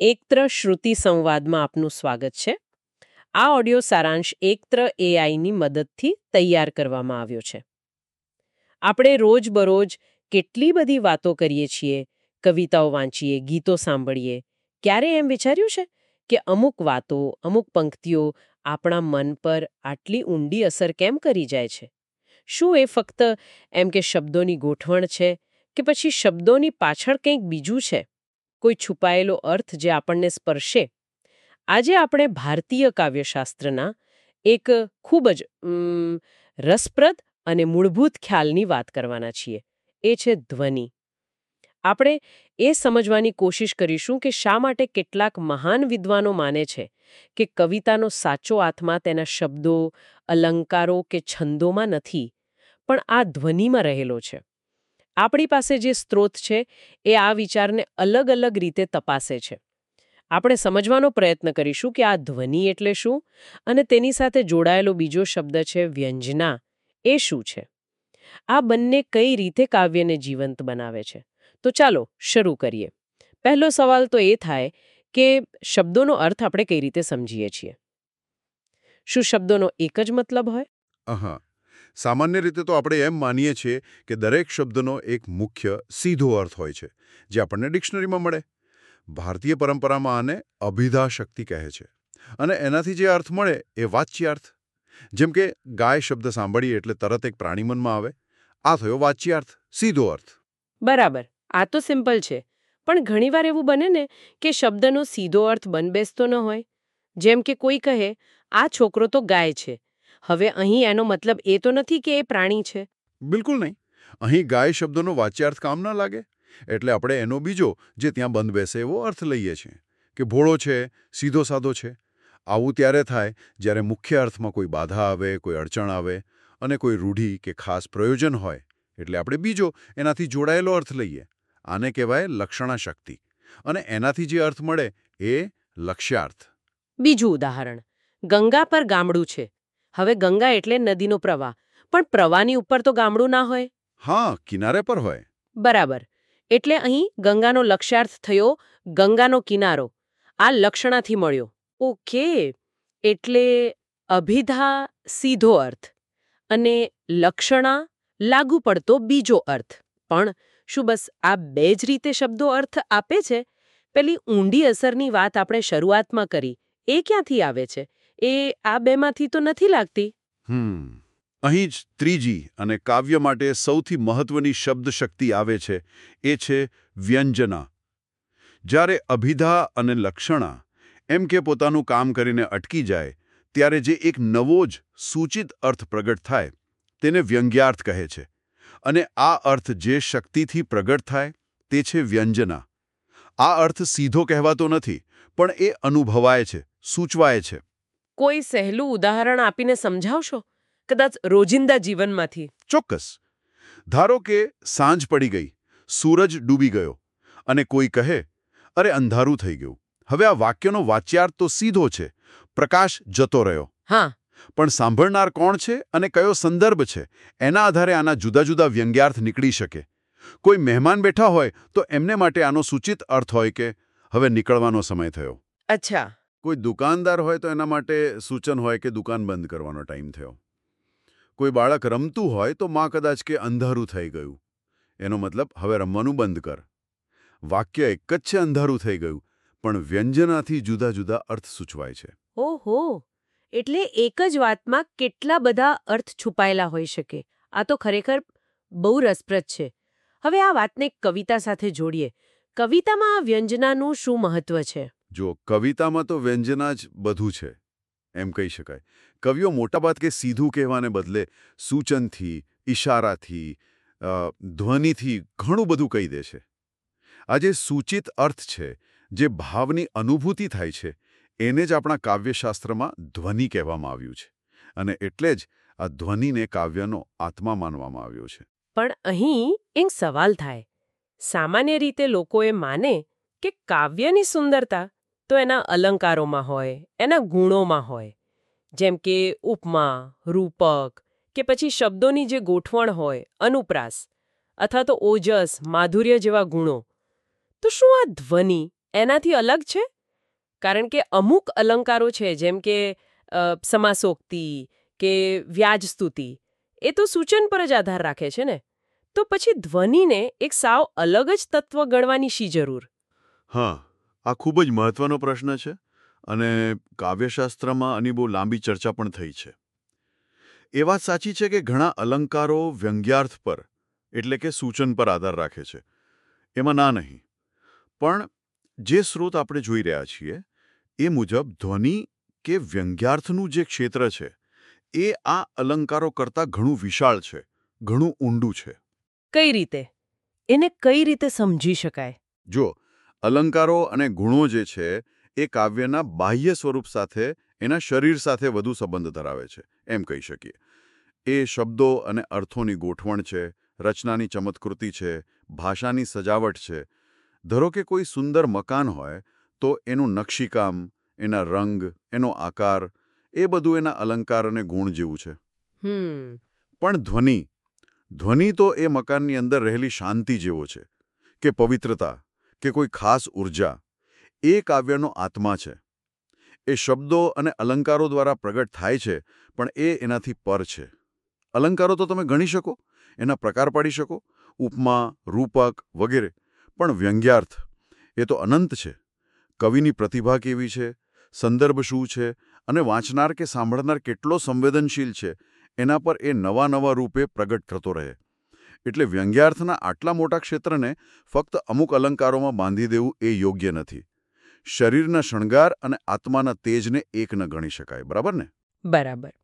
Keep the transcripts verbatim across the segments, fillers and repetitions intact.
એકત્ર શ્રુતિ સંવાદમાં આપનું સ્વાગત છે. આ ઓડિયો સારાંશ એકત્ર એઆઈની મદદથી તૈયાર કરવામાં આવ્યો છે. આપણે રોજબરોજ કેટલી બધી વાતો કરીએ છીએ, કવિતાઓ વાંચીએ, ગીતો સાંભળીએ. ક્યારે એમ વિચાર્યું છે કે અમુક વાતો, અમુક પંક્તિઓ આપણા મન પર આટલી ઊંડી અસર કેમ કરી જાય છે? શું એ ફક્ત એમ કે શબ્દોની ગોઠવણ છે કે પછી શબ્દોની પાછળ કંઈક બીજું છે, કોઈ છુપાયેલો અર્થ જે આપણને સ્પર્શે? આજે આપણે ભારતીય કાવ્યશાસ્ત્રના એક ખૂબ જ ઉમ, રસપ્રદ અને મૂળભૂત ખ્યાલની વાત કરવાના છીએ. એ છે ધ્વનિ. આપણે એ સમજવાની કોશિશ કરીશું કે શા માટે કેટલાક મહાન વિદ્વાનો માને છે કે કવિતાનો સાચો આત્મા તેના શબ્દો, અલંકારો કે છંદોમાં નથી, પણ આ ધ્વનિમાં રહેલો છે. આપણી પાસે જે સ્ત્રોત છે એ આ વિચારને અલગ અલગ રીતે તપાસે છે. આપણે સમજવાનો પ્રયત્ન કરીશું કે આ ધ્વનિ એટલે શું, અને તેની સાથે જોડાયેલો બીજો શબ્દ છે વ્યંજના, એ શું છે? આ બંને કઈ રીતે કાવ્યને જીવંત બનાવે છે? તો ચાલો શરૂ કરીએ. પહેલો સવાલ તો એ થાય કે શબ્દોનો અર્થ આપણે કઈ રીતે સમજીએ છીએ? શું શબ્દોનો એક જ મતલબ હોય? અહા સામાન્ય રીતે તો આપણે એમ માનીએ છીએ કે દરેક શબ્દનો એક મુખ્ય સીધો અર્થ હોય છે, જે આપણને ડિક્શનરીમાં મળે. ભારતીય પરંપરામાં આને અભિધા શક્તિ કહે છે, અને એનાથી જે અર્થ મળે એ વાચ્યાર્થ. જેમ કે ગાય શબ્દ સાંભળીએ એટલે તરત એક પ્રાણી મનમાં આવે, આ થયો વાચ્યાર્થ, સીધો અર્થ. બરાબર, આ તો સિમ્પલ છે. પણ ઘણીવાર એવું બને ને કે શબ્દનો સીધો અર્થ બંધબેસતો ન હોય. જેમ કે કોઈ કહે, આ છોકરો તો ગાય છે. હવે અહીં એનો મતલબ એ તો નથી કે એ પ્રાણી છે. બિલકુલ નહીં. અહીં ગાય શબ્દનો વાચ્યાર્થ કામ ન લાગે, એટલે આપણે એનો બીજો, જે ત્યાં બંધ બેસે એવો અર્થ લઈએ છીએ કે ભોળો છે, સીધો સાધો છે. આવું ત્યારે થાય જ્યારે મુખ્ય અર્થમાં કોઈ બાધા આવે, કોઈ અડચણ આવે, અને કોઈ રૂઢિ કે ખાસ પ્રયોજન હોય, એટલે આપણે બીજો, એનાથી જોડાયેલો અર્થ લઈએ. આને કહેવાય લક્ષણા શક્તિ, અને એનાથી જે અર્થ મળે એ લક્ષ્યાર્થ. બીજું ઉદાહરણ, ગંગા પર ગામડું છે. હવે ગંગા એટલે નદીનો પ્રવાહ, પણ પ્રવાહની ઉપર તો ગામડું ના હોય. હા, કિનારે પર હોય. બરાબર. એટલે અહીં ગંગાનો લક્ષ્યાર્થ થયો ગંગાનો કિનારો. આ લક્ષણાથી મળ્યો. ઓકે, એટલે અભિધા સીધો અર્થ અને લક્ષણા લાગુ પડતો બીજો અર્થ. પણ શું બસ આ બે જ રીતે શબ્દો અર્થ આપે છે? પેલી ઊંડી અસરની વાત આપણે શરૂઆતમાં કરી, એ ક્યાંથી આવે છે? એ આ બેમાંથી તો નથી લાગતી. હમ અહીં જ ત્રીજી અને કાવ્ય માટે સૌથી મહત્વની શબ્દ શક્તિ આવે છે, એ છે વ્યંજના. જ્યારે અભિધા અને લક્ષણા એમ કે પોતાનું કામ કરીને અટકી જાય, ત્યારે જે એક નવો જ સૂચિત અર્થ પ્રગટ થાય, તેને વ્યંગ્યાર્થ કહે છે. અને આ અર્થ જે શક્તિથી પ્રગટ થાય, તે છે વ્યંજના. આ અર્થ સીધો કહેવાતો નથી, પણ એ અનુભવાય છે, સૂચવાય છે. કોઈ સહેલું ઉદાહરણ આપીને સમજાવશો? કદાચ રોજિંદા જીવનમાંથી. ચોક્કસ. ધારો કે સાંજ પડી ગઈ, સૂરજ ડૂબી ગયો, અને કોઈ કહે, અરે અંધારું થઈ ગયું. હવે આ વાક્યનો વાચ્યાર્થ તો સીધો છે, પ્રકાશ જતો રહ્યો. હા, પણ સાંભળનાર કોણ છે અને કયો સંદર્ભ છે, એના આધારે આના જુદા જુદા વ્યંગ્યાર્થ નીકળી શકે. કોઈ મહેમાન બેઠા હોય તો એમને માટે આનો સૂચિત અર્થ હોય કે હવે નીકળવાનો સમય થયો. અચ્છા. કોઈ દુકાનદાર હોય તો એના માટે સૂચન હોય કે દુકાન બંધ કરવાનો ટાઈમ થયો. કોઈ બાળક રમતું હોય તો માં કદાચ કે અંધારું થઈ ગયું. એનો મતલબ હવે રમવાનું બંધ કર. વાક્ય એક જ છે, અંધારું થઈ ગયું, પણ વ્યંજનાથી જુદા જુદા અર્થ સૂચવાય છે. ઓહો, એટલે એક જ વાતમાં કેટલા બધા અર્થ છુપાયેલા હોઈ શકે. આ તો ખરેખર બહુ રસપ્રદ છે. હવે આ વાતને કવિતા સાથે જોડીએ. કવિતામાં આ વ્યંજનાનું શું મહત્વ છે? જો કવિતામાં તો વ્યંજના જ બધું છે એમ કહી શકાય. કવિઓ મોટાભાગે સીધું કહેવાને બદલે સૂચનથી, ઇશારાથી, ધ્વનિથી ઘણું બધું કહી દે છે. આ જે સૂચિત અર્થ છે, જે ભાવની અનુભૂતિ થાય છે, એને જ આપણા કાવ્યશાસ્ત્રમાં ધ્વનિ કહેવામાં આવ્યું છે. અને એટલે જ આ ધ્વનિને કાવ્યનો આત્મા માનવામાં આવ્યો છે. પણ અહીં એક સવાલ થાય. સામાન્ય રીતે લોકો એ માને કે કાવ્યની સુંદરતા તો એના અલંકારોમાં હોય, એના ગુણોમાં હોય. જેમ કે ઉપમા, રૂપક, કે પછી શબ્દોની જે ગોઠવણ હોય, અનુપ્રાસ, અથવા તો ઓજસ, માધુર્ય જેવા ગુણો. તો શું આ ધ્વનિ એનાથી અલગ છે? કારણ કે અમુક અલંકારો છે જેમ કે અ, સમાસોક્તિ કે વ્યાજ સ્તુતિ એ તો સૂચન પર જ આધાર રાખે છે ને. તો પછી ધ્વનિને એક સાવ અલગ જ તત્વ ગણવાની શી જરૂર? હા, આ ખૂબ જ મહત્વનો પ્રશ્ન છે અને કાવ્યશાસ્ત્રમાં આની બહુ લાંબી ચર્ચા પણ થઈ છે. એ વાત સાચી છે કે ઘણા અલંકારો વ્યંગ્યાર્થ પર એટલે કે સૂચન પર આધાર રાખે છે. એમાં ના નહીં. પણ જે સ્રોત આપણે જોઈ રહ્યા છીએ એ મુજબ ધ્વનિ કે વ્યંગ્યાર્થનું જે ક્ષેત્ર છે એ આ અલંકારો કરતાં ઘણું વિશાળ છે, ઘણું ઊંડું છે. કઈ રીતે? એને કઈ રીતે સમજી શકાય? જો અલંકારો અને ગુણો જે છે એ કાવ્યના બાહ્ય સ્વરૂપ સાથે એના શરીર સાથે વધુ સંબંધ ધરાવે છે એમ કહી શકીએ. એ શબ્દો અને અર્થોની ગોઠવણ છે, રચનાની ચમત્કૃતિ છે, ભાષાની સજાવટ છે. ધારો કે કોઈ સુંદર મકાન હોય તો એનું નકશીકામ, એના રંગ, એનો આકાર એ બધું એના અલંકાર અને ગુણ જેવું છે. હમ પણ ધ્વનિ ધ્વનિ તો એ મકાનની અંદર રહેલી શાંતિ જેવો છે કે પવિત્રતા કે કોઈ ખાસ ઉર્જા. એ કાવ્યનો આત્મા છે. એ શબ્દો અને અલંકારો દ્વારા પ્રગટ થાય છે પણ એ એનાથી પર છે. અલંકારો તો તમે ગણી શકો, એના પ્રકાર પાડી શકો, ઉપમા, રૂપક વગેરે. પણ વ્યંગ્યાર્થ એ તો અનંત છે. કવિની પ્રતિભા કેવી છે, સંદર્ભ શું છે અને વાંચનાર કે સાંભળનાર કેટલો સંવેદનશીલ છે એના પર એ નવા નવા રૂપે પ્રગટ થતો રહે. એટલે વ્યંગ્યાર્થના આટલા મોટા ક્ષેત્રને ફક્ત અમુક અલંકારોમાં બાંધી દેવું એ યોગ્ય નથી. શરીરના શણગાર અને આત્માના તેજને એક ન ગણી શકાય. બરાબર ને? બરાબર.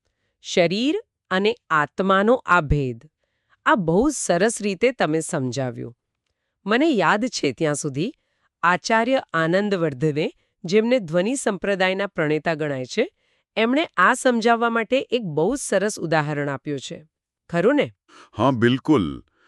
શરીર અને આત્માનો આ ભેદ, આ બહુ સરસ રીતે તમે સમજાવ્યું. મને યાદ છે ત્યાં સુધી આચાર્ય આનંદવર્ધને, જેમને ધ્વનિ સંપ્રદાયના પ્રણેતા ગણાય છે, એમણે આ સમજાવવા માટે એક બહુ સરસ ઉદાહરણ આપ્યું છે. ખરું ને? હા, બિલકુલ.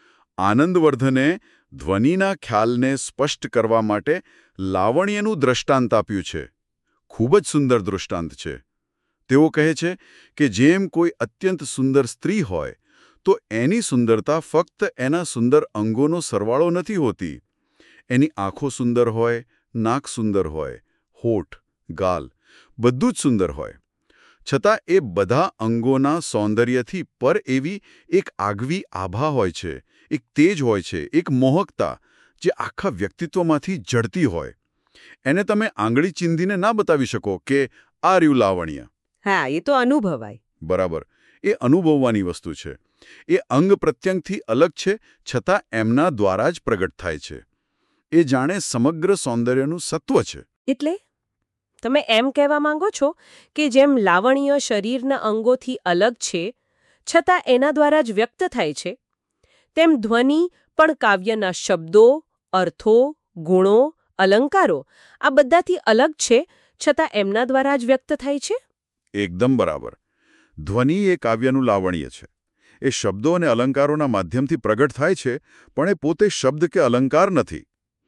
આનંદવર્ધને ધ્વનિના ખ્યાલને સ્પષ્ટ કરવા માટે લાવણ્યનું દ્રષ્ટાંત આપ્યું છે. ખૂબ જ સુંદર દૃષ્ટાંત છે. તેઓ કહે છે કે જેમ કોઈ અત્યંત સુંદર સ્ત્રી હોય તો એની સુંદરતા ફક્ત એના સુંદર અંગોનો સરવાળો નથી હોતી. એની આંખો સુંદર હોય, નાક સુંદર હોય, હોઠ, ગાલ બધું જ સુંદર હોય. છતાં એ બધા અંગોના સૌંદર્યથી પર એવી એક આગવી આભા હોય છે, એક તેજ હોય છે, એક મોહકતા જે આખા વ્યક્તિત્વમાંથી જડતી હોય. એને તમે આંગળી ચીંધીને ના બતાવી શકો કે આ રહ્યું લાવણ્ય. હા, એ તો અનુભવાય. બરાબર. એ અનુભવવાની વસ્તુ છે. એ અંગ પ્રત્યંગથી અલગ છે, છતાં એમના દ્વારા જ પ્રગટ થાય છે. એ જાણે સમગ્ર સૌંદર્યનું સત્વ છે. એટલે તમે એમ કહેવા માંગો છો કે જેમ લાવણ્ય શરીરના અંગોથી અલગ છે, છતાં એના દ્વારા જ વ્યક્ત થાય છે, તેમ ધ્વનિ પણ કાવ્યના શબ્દો, અર્થો, ગુણો, અલંકારો આ બધાથી અલગ છે, છતાં એમના દ્વારા જ વ્યક્ત થાય છે? એકદમ બરાબર. ધ્વનિ એ કાવ્યનું લાવણ્ય છે. એ શબ્દો અને અલંકારોના માધ્યમથી પ્રગટ થાય છે, પણ એ પોતે શબ્દ કે અલંકાર નથી.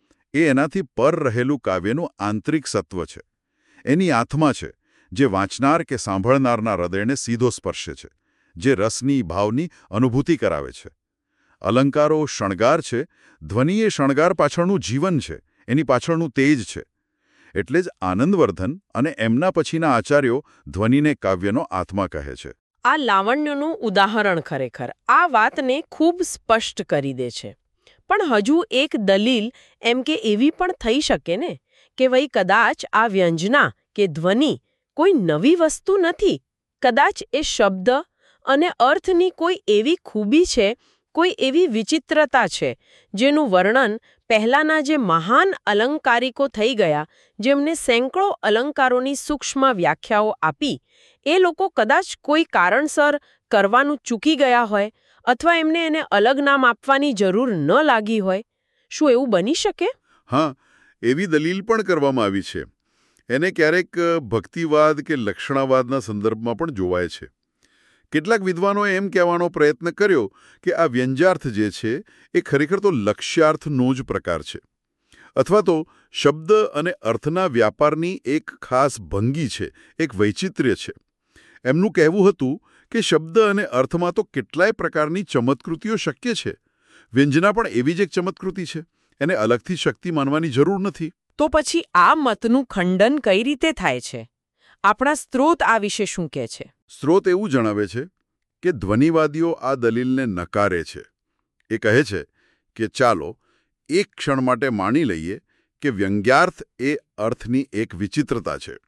એ એનાથી પર રહેલું કાવ્યનું આંતરિક સત્વ છે. એની આત્મા છે, જે વાંચનાર કે સાંભળનારના હૃદયને સીધો સ્પર્શે છે, જે રસની, ભાવની અનુભૂતિ કરાવે છે. અલંકારો શણગાર છે, ધ્વનિ એ શણગાર પાછળનું જીવન છે, એની પાછળનું તેજ છે. એટલે જ આનંદવર્ધન અને એમના પછીના આચાર્યો ધ્વનિને કાવ્યનો આત્મા કહે છે. આ લાવણ્યનું ઉદાહરણ ખરેખર આ વાતને ખૂબ સ્પષ્ટ કરી દે છે. પણ હજુ એક દલીલ એમ કે એવી પણ થઈ શકે ને કે વઈ કદાચ આ વ્યંજના કે ધ્વનિ કોઈ નવી વસ્તુ નથી. કદાચ એ શબ્દ અને અર્થની કોઈ એવી ખૂબી છે, કોઈ એવી વિચિત્રતા છે, જેનું વર્ણન પહેલાના જે મહાન અલંકારિકો થઈ ગયા, જેમને સેંકડો અલંકારોની સૂક્ષ્મ વ્યાખ્યાઓ આપી, એ લોકો કદાચ કોઈ કારણસર કરવાનું ચૂકી ગયા હોય અથવા એમને એને અલગ નામ આપવાની જરૂર ન લાગી હોય. શું એવું બની શકે? હા, એવી દલીલ પણ કરવામાં આવી છે. એને ક્યારેક ભક્તિવાદ કે લક્ષણાવાદના સંદર્ભમાં પણ જોવાય છે. કેટલાક વિદ્વાનોએ એમ કહેવાનો પ્રયત્ન કર્યો કે આ વ્યંજ્યાર્થ જે છે એ ખરેખર તો લક્ષ્યાર્થનો જ પ્રકાર છે, અથવા તો શબ્દ અને અર્થના વ્યાપારની એક ખાસ ભંગી છે, એક વૈચિત્ર્ય છે. એમનું કહેવું હતું કે શબ્દ અને અર્થમાં તો કેટલાય પ્રકારની ચમત્કૃતિઓ શક્ય છે. વ્યંજના પણ એવી જ એક ચમત્કૃતિ છે. એને અલગથી શક્તિ માનવાની જરૂર નથી. તો પછી આ મતનું ખંડન કઈ રીતે થાય છે? આપણા સ્ત્રોત આ વિશે શું કહે છે? સ્ત્રોત એવું જણાવે છે કે ધ્વનિવાદીઓ આ દલીલને નકારે છે. એ કહે છે કે ચાલો એક ક્ષણ માટે માની લઈએ કે વ્યંગ્યાર્થ એ અર્થની એક વિચિત્રતા છે.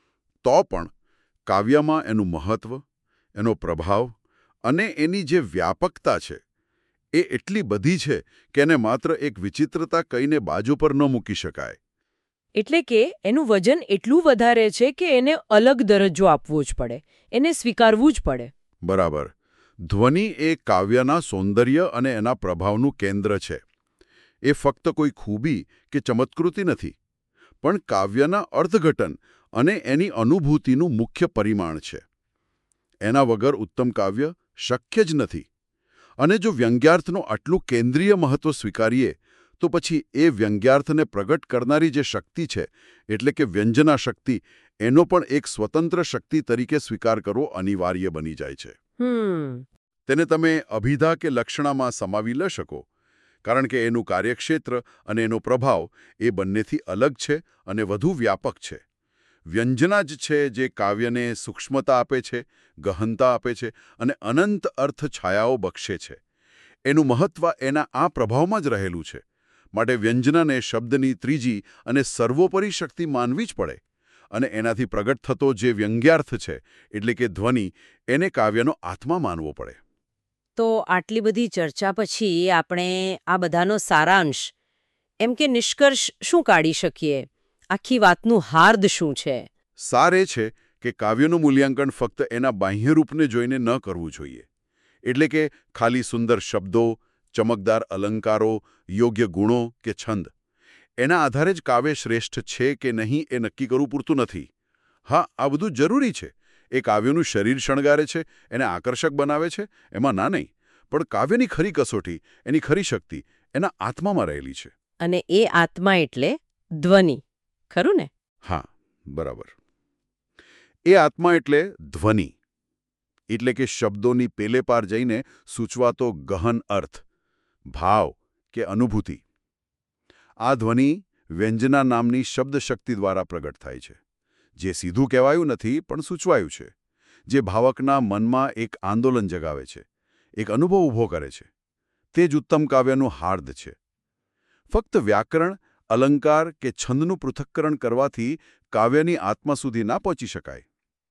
તો પણ કાવ્યમાં એનું મહત્વ, એનો પ્રભાવ અને એની જે વ્યાપકતા છે એ એટલી બધી છે કે એને માત્ર એક વિચિત્રતા કહીને બાજુ પર ન મૂકી શકાય. એટલે કે એનું વજન એટલું વધારે છે કે એને અલગ દરજ્જો આપવો જ પડે, એને સ્વીકારવું જ પડે. બરાબર. ધ્વનિ એ કાવ્યના સૌંદર્ય અને એના પ્રભાવનું કેન્દ્ર છે. એ ફક્ત કોઈ ખૂબી કે ચમત્કૃતિ નથી, પણ કાવ્યના અર્થઘટન અને એની અનુભૂતિનું મુખ્ય પરિમાણ છે. એના વગર ઉત્તમ કાવ્ય શક્ય જ નથી. અને જો વ્યંગ્યાર્થનું આટલું કેન્દ્રીય મહત્વ સ્વીકારીએ તો પછી એ વ્યંગ્યાર્થને પ્રગટ કરનારી જે શક્તિ છે, એટલે કે વ્યંજના શક્તિ, એનો પણ એક સ્વતંત્ર શક્તિ તરીકે સ્વીકાર કરવો અનિવાર્ય બની જાય છે. હમ તેને તમે અભિધા કે લક્ષણામાં સમાવી ન શકો, કારણ કે એનું કાર્યક્ષેત્ર અને એનો પ્રભાવ એ બંનેથી અલગ છે અને વધુ વ્યાપક છે. વ્યંજના જ છે જે કાવ્યને સૂક્ષ્મતા આપે છે, ગહનતા આપે છે અને અનંત અર્થ છાયાઓ બક્ષે છે. એનું મહત્વ એના આ પ્રભાવમાં જ રહેલું છે. માટે વ્યંજનાને શબ્દની ત્રીજી અને સર્વોપરી શક્તિ માનવી જ પડે. અને એનાથી પ્રગટ થતો જે વ્યંગ્યાર્થ છે, એટલે કે ધ્વનિ, એને કાવ્યનો આત્મા માનવો પડે. તો આટલી બધી ચર્ચા પછી આપણે આ બધાનો સારાંશ એમ કે નિષ્કર્ષ શું કાઢી શકીએ? આખી વાતનું હાર્દ શું છે? સાર એ છે કે કાવ્યનું મૂલ્યાંકન ફક્ત એના બાહ્ય રૂપને જોઈને ન કરવું જોઈએ. એટલે કે ખાલી સુંદર શબ્દો, ચમકદાર અલંકારો, યોગ્ય ગુણો કે છંદ, એના આધારે જ કાવ્ય શ્રેષ્ઠ છે કે નહીં એ નક્કી કરવું પૂરતું નથી. હા, આ બધું જરૂરી છે. એ કાવ્યનું શરીર શણગારે છે, એને આકર્ષક બનાવે છે, એમાં ના નહીં. પણ કાવ્યની ખરી કસોટી, એની ખરી શક્તિ એના આત્મામાં રહેલી છે. અને એ આત્મા એટલે ધ્વનિ, ખરું ને? હા, બરાબર. એ આત્મા એટલે ધ્વનિ, એટલે કે શબ્દોની પેલે પાર જઈને સૂચવાતો ગહન અર્થ, ભાવ કે અનુભૂતિ. આ ધ્વનિ વ્યંજના નામની શબ્દશક્તિ દ્વારા પ્રગટ થાય છે. જે સીધું કહેવાયું નથી પણ સૂચવાયું છે. જે ભાવકના મનમાં એક આંદોલન જગાવે છે, એક અનુભવ ઊભો કરે છે. તે જ ઉત્તમ કાવ્યનું હાર્દ છે. ફક્ત વ્યાકરણ, અલંકાર કે છંદનું પૃથક્કરણ કરવાથી કાવ્યની આત્મા સુધી ના પહોંચી શકાય.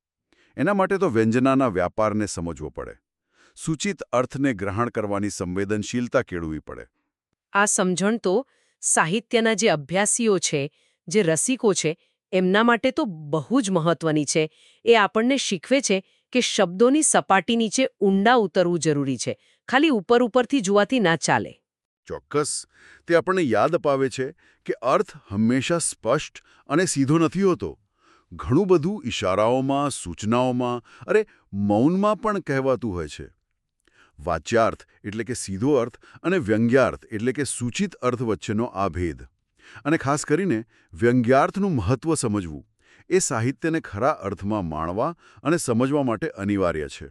એના માટે તો વ્યંજનાના વ્યાપારને સમજવો પડે. સૂચિત અર્થને ગ્રહણ કરવાની સંવેદનશીલતા કેળવવી પડે. આ સમજણ તો સાહિત્યના જે અભ્યાસીઓ છે, જે રસિકો છે, એમના માટે તો બહુ જ મહત્વની છે. એ આપણને શીખવે છે કે શબ્દોની સપાટી નીચે ઊંડા ઉતરવું જરૂરી છે. ખાલી ઉપર ઉપરથી જોવાથી ના ચાલે. ચોક્કસ. તે આપણને યાદ અપાવે છે કે અર્થ હંમેશા સ્પષ્ટ અને સીધો નથી હોતો. ઘણું બધું ઇશારાઓમાં, સૂચનાઓમાં, અરે મૌનમાં પણ કહેવાતું હોય છે. વાચ્યાર્થ એટલે કે સીધો અર્થ અને વ્યંગ્યાર્થ એટલે કે સૂચિત અર્થ વચ્ચેનો આ ભેદ. અને ખાસ કરીને વ્યંગ્યાર્થનું મહત્વ સમજવું એ સાહિત્યને ખરા અર્થમાં માણવા અને સમજવા માટે અનિવાર્ય છે.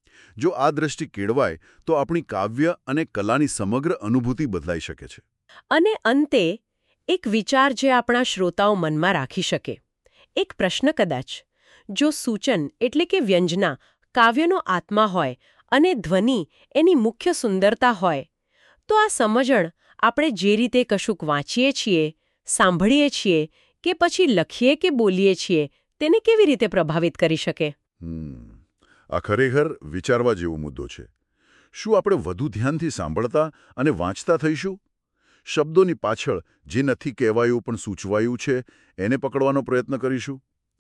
જો આ દ્રષ્ટિ કેળવાય તો આપણી કાવ્ય અને કલાની સમગ્ર અનુભૂતિ બદલાઈ શકે છે. અને અંતે એક વિચાર જે આપણા શ્રોતાઓ મનમાં રાખી શકે. એક પ્રશ્ન કદાચ. જો સૂચન એટલે કે વ્યંજના કાવ્યનો આત્મા હોય અને ધ્વનિ એની મુખ્ય સુંદરતા હોય, તો આ સમજણ આપણે જે રીતે કશુંક વાંચીએ છીએ, સાંભળીએ છીએ કે પછી લખીએ કે બોલીએ છીએ, તેને કેવી રીતે પ્રભાવિત કરી શકે? હમ આ ખરેખર વિચારવા જેવો મુદ્દો છે. શું આપણે વધુ ધ્યાનથી સાંભળતા અને વાંચતા થઈશું? શબ્દોની પાછળ જે નથી કહેવાયું પણ સૂચવાયું છે એને પકડવાનો પ્રયત્ન કરીશું?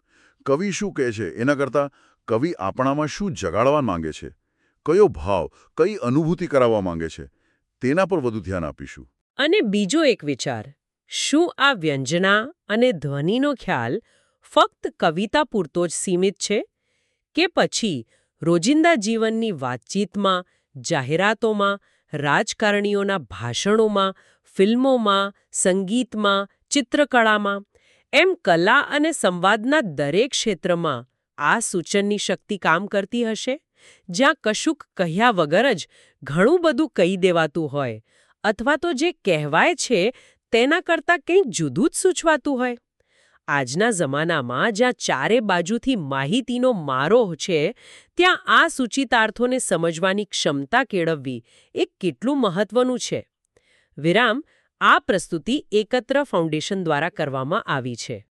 કવિ શું કહે છે એના કરતાં કવિ આપણામાં શું જગાડવા માંગે છે, કયો ભાવ, કઈ અનુભૂતિ કરાવવા માંગે છે, તેના પર વધુ ધ્યાન આપીશું. અને બીજો એક વિચાર, શું આ વ્યંજના અને ધ્વનિનો ખ્યાલ ફક્ત કવિતા પૂરતો જ સીમિત છે કે પછી રોજિંદા જીવનની વાતચીતમાં, જાહેરાતોમાં, રાજકારણીઓના ભાષણોમાં, ફિલ્મોમાં, સંગીતમાં, ચિત્રકળામાં, એમ કલા અને સંવાદના દરેક ક્ષેત્રમાં આ સૂચનની શક્તિ કામ કરતી હશે? જ્યાં કશુંક કહ્યા વગર જ ઘણું બધું કહી દેવાતું હોય, અથવા તો જે કહેવાય છે તેના કરતાં કંઈક જુદું જ સૂચવાતું હોય. આજના જમાનામાં જ્યાં ચારે બાજુથી માહિતીનો મારો છે, ત્યાં આ સૂચિતાર્થોને સમજવાની ક્ષમતા કેળવવી એ કેટલું મહત્વનું છે. વિરામ, આ પ્રસ્તુતિ એકત્ર ફાઉન્ડેશન દ્વારા કરવામાં આવી છે.